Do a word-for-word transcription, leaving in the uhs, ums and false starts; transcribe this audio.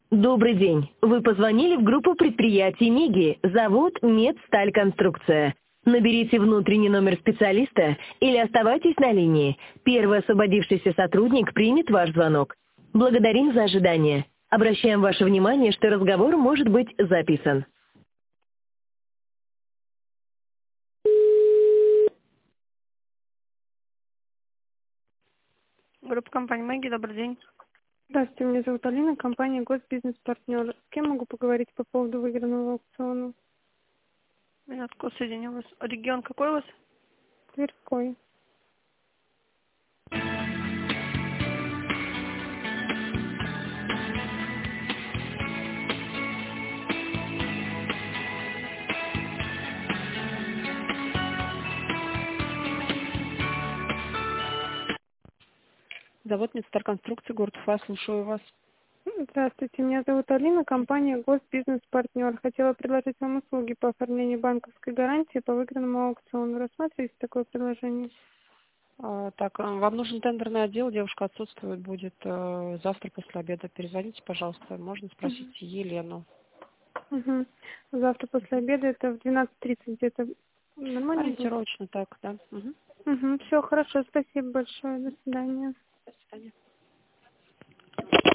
Добрый день. Вы позвонили в группу предприятий МИГИ, завод «Медстальконструкция». Наберите внутренний номер специалиста или оставайтесь на линии. Первый освободившийся сотрудник примет ваш звонок. Благодарим за ожидание. Обращаем ваше внимание, что разговор может быть записан. Группа компании «Мэгги», добрый день. Здравствуйте, меня зовут Алина, компания «Госбизнес-партнер». С кем могу поговорить по поводу выигранного аукциона? Минутку, соединю вас. Регион какой у вас? Тверской. Завод «Медстальконструкция», город Уфа, слушаю вас. Здравствуйте, меня зовут Алина, компания «Госбизнес-партнер». Хотела предложить вам услуги по оформлению банковской гарантии по выигранному аукциону. Рассматриваете такое предложение? А, так, а, вам нужен тендерный отдел, девушка отсутствует, будет э, завтра после обеда. Перезвоните, пожалуйста, можно спросить Угу. Елену. Угу. Завтра после обеда, это в двенадцать тридцать где-то. Нормально будет? Ориентировочно так, да. Угу. Угу. Все, хорошо, спасибо большое, до свидания. До свидания.